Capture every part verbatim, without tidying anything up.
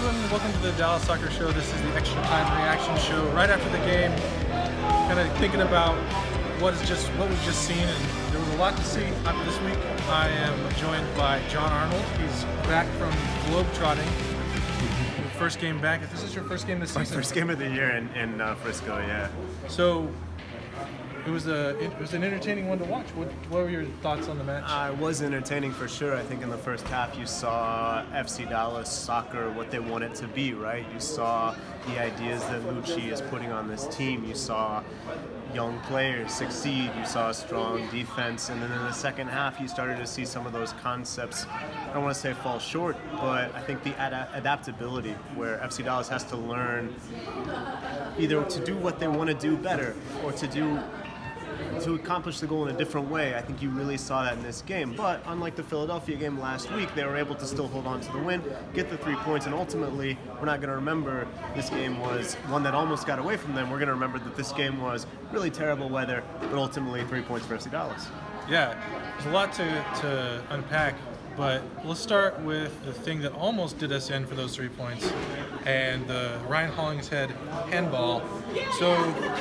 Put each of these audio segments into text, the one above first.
everyone. Welcome to the Dallas Soccer Show. This is the Extra Time Reaction Show. Right after the game, kind of thinking about what is just what we've just seen, and there was a lot to see this week. I am joined by John Arnold. He's back from globetrotting. First game back. If this is your first game this My season, first game of the year in, in uh, Frisco, yeah. So it was a it was an entertaining one to watch. What what were your thoughts on the match? Uh, it was entertaining for sure. I think in the first half you saw F C Dallas soccer, what they want it to be, right? You saw the ideas that Lucci is putting on this team. You saw young players succeed. You saw a strong defense. And then in the second half, you started to see some of those concepts, I don't want to say fall short, but I think the ad- adaptability where F C Dallas has to learn either to do what they want to do better or to do to accomplish the goal in a different way. I think you really saw that in this game. But unlike the Philadelphia game last week, they were able to still hold on to the win, get the three points, and ultimately, we're not going to remember this game was one that almost got away from them. We're going to remember that this game was really terrible weather, but ultimately three points for F C Dallas. Yeah, there's a lot to, to unpack, but let's start with the thing that almost did us in for those three points, and the Ryan Hollingshead handball. So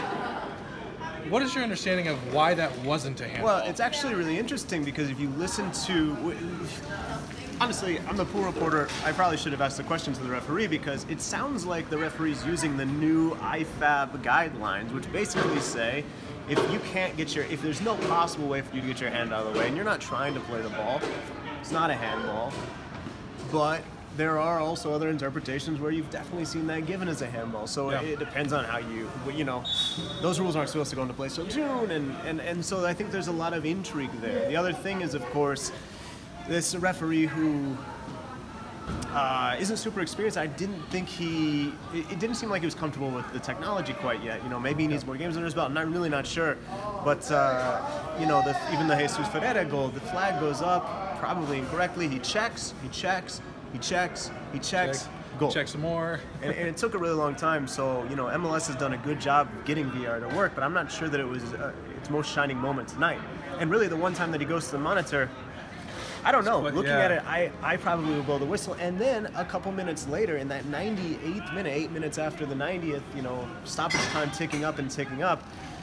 what is your understanding of why that wasn't a handball? Well, it's actually really interesting because if you listen to... Honestly, I'm the pool reporter. I probably should have asked the question to the referee because it sounds like the referee's using the new I F A B guidelines, which basically say if you can't get your... If there's no possible way for you to get your hand out of the way and you're not trying to play the ball, it's not a handball. But there are also other interpretations where you've definitely seen that given as a handball. So yeah. It depends on how you, you know, those rules aren't supposed to go into place so soon. And, and, and so I think there's a lot of intrigue there. The other thing is, of course, this referee who uh, isn't super experienced. I didn't think he, it, it didn't seem like he was comfortable with the technology quite yet. You know, maybe he needs more games under his belt. I'm not really not sure. But, uh, you know, the, even the Jesus Ferreira goal, the flag goes up, probably incorrectly. He checks, he checks. He checks, he checks, Check, goal. Check some more. and, and it took a really long time, so, you know, M L S has done a good job getting V R to work, but I'm not sure that it was uh, its most shining moment tonight. And really, the one time that he goes to the monitor, I don't know. But, Looking yeah. at it, I, I probably will blow the whistle. And then a couple minutes later, in that ninety-eighth minute, eight minutes after the ninetieth, you know, stoppage time ticking up and ticking up,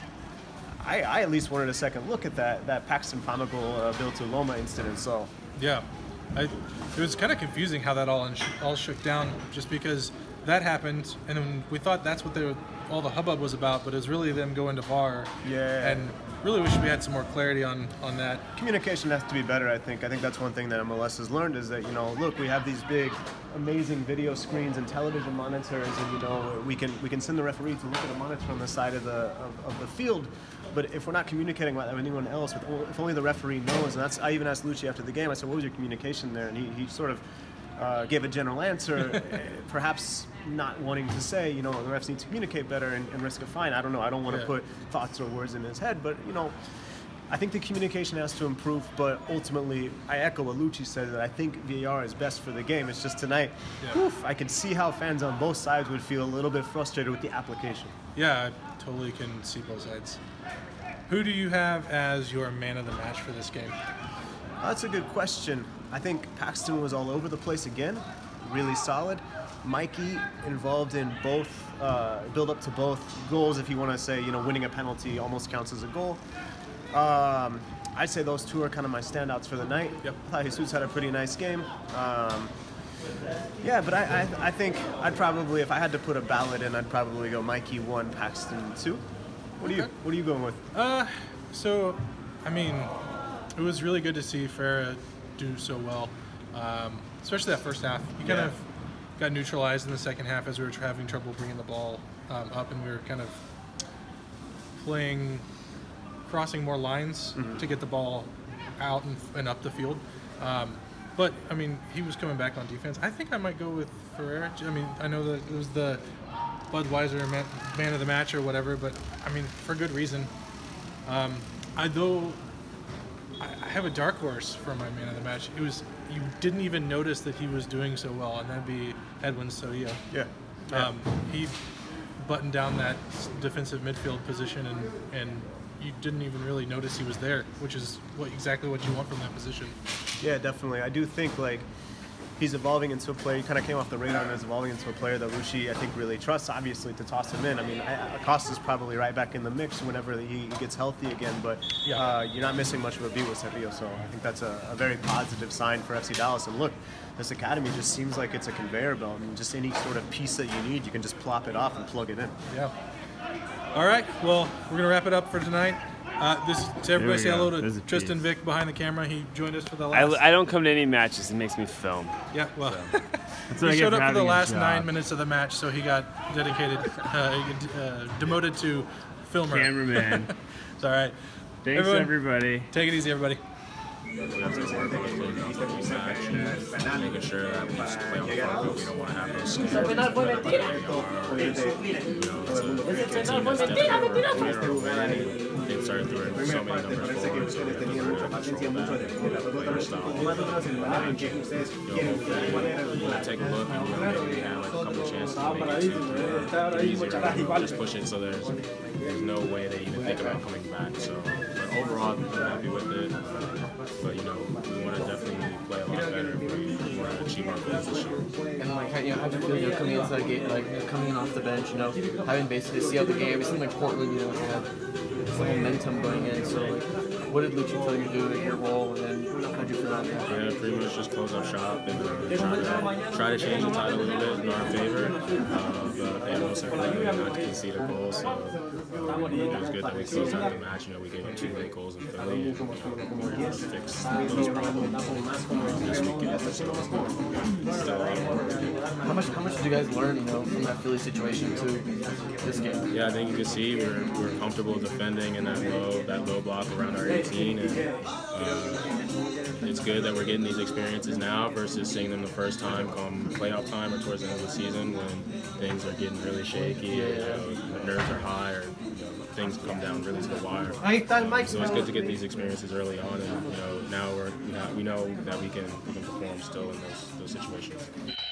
I, I at least wanted a second look at that, that Paxton Pamagal uh, Bill Loma incident, so... Yeah. I, it was kind of confusing how that all all shook down, just because that happened, and then we thought that's what they were, all the hubbub was about, but it was really them going to V A R. Yeah. And really wish we had some more clarity on, on that. Communication has to be better, I think. I think that's one thing that M L S has learned is that, you know, look, we have these big, amazing video screens and television monitors, and, you know, we can we can send the referee to look at a monitor on the side of the of, of the field. But if we're not communicating with anyone else, if only the referee knows, and that's, I even asked Lucci after the game, I said, what was your communication there? And he, he sort of uh, gave a general answer, perhaps not wanting to say, you know, the refs need to communicate better and, and risk a fine. I don't know. I don't want to yeah. put thoughts or words in his head, but, you know, I think the communication has to improve, but ultimately, I echo what Lucci said, that I think V A R is best for the game. It's just tonight, yeah. oof, I could see how fans on both sides would feel a little bit frustrated with the application. Yeah, I totally can see both sides. Who do you have as your man of the match for this game? That's a good question. I think Paxton was all over the place again, really solid. Mikey involved in both, uh, build up to both goals. If you want to say, you know, winning a penalty almost counts as a goal. Um, I'd say those two are kind of my standouts for the night. Yep. I thought Jesus had a pretty nice game. Um, yeah, but I, I, I think I'd probably, if I had to put a ballot in, I'd probably go Mikey one, Paxton two. What are you? What are you going with? Uh, so, I mean, it was really good to see Ferreira do so well, um, especially that first half. He kind yeah. of got neutralized in the second half as we were having trouble bringing the ball um, up, and we were kind of playing, crossing more lines mm-hmm. to get the ball out and, and up the field. Um, but I mean, he was coming back on defense. I think I might go with Ferreira. I mean, I know that it was the Budweiser man, man of the match or whatever, but I mean, for good reason. Um, I though I, I have a dark horse for my man of the match. It was you didn't even notice that he was doing so well, and that'd be Edwin Soria. Yeah. yeah. Um, he buttoned down that defensive midfield position, and and you didn't even really notice he was there, which is what exactly what you want from that position. Yeah, definitely. I do think like he's evolving into a player. He kind of came off the radar and is evolving into a player that Luchi, I think, really trusts, obviously, to toss him in. I mean, Acosta's probably right back in the mix whenever he, he gets healthy again, but Yeah. uh, you're not missing much of a beat with Cerrillo, so I think that's a, a very positive sign for F C Dallas. And look, this academy just seems like it's a conveyor belt. I mean, just any sort of piece that you need, you can just plop it off and plug it in. Yeah. All right. Well, we're gonna wrap it up for tonight. Uh, this to everybody we say go. hello to There's a Tristan piece. Vick behind the camera. He joined us for the I, last. I don't come to any matches. It makes me film. yeah. Well, That's what I he get showed for up for the having a last job. nine minutes of the match, so he got dedicated, uh, uh, demoted to filmer. Cameraman. It's all right. Thanks, Everyone, everybody. Take it easy, everybody. We have to work on the match and making sure that we just play on the front foot. We don't want to have those scares. You know, it's a team that's definitely working. They've started throwing so many numbers forward, so we have to really control that player style. You know, hopefully we'll take a look and we'll maybe we have like a couple chances to make it two, three, easier. Just push it so there's there's no way they even think about coming back. So, but overall, I'm happy with it. But you know, we want to definitely play a lot better if we want to achieve our goals this year. And like, how, you know, how do you feel you're coming into that game, like coming in off the bench, you know, having basically see out the game? It seemed like Portland, you know, had some momentum going in. So, like, what did Luchi tell you to do in your role, and then how did you feel about that? Yeah, pretty much just close up shop and uh, try to try to change the tide a little bit in our favor. Uh, but they also really not to concede a goal, so um, it was good that we closed out the match. You know, we gave up two late goals in Philly, and you know, we're going to fix those problems this weekend. So still a lot of work to do. How much, how much did you guys learn, you know, from that Philly situation to this game? Yeah, I think you can see we're, we're comfortable defending in that low that low block around our eighteen, and uh, it's good that we're getting these experiences now versus seeing them the first time come playoff time or towards the end of the season when things are getting really shaky, you know, nerves are high, or you know, things come down really to the wire. So it's good to get these experiences early on, and you know now we're we know that we can we can perform still in those those situations.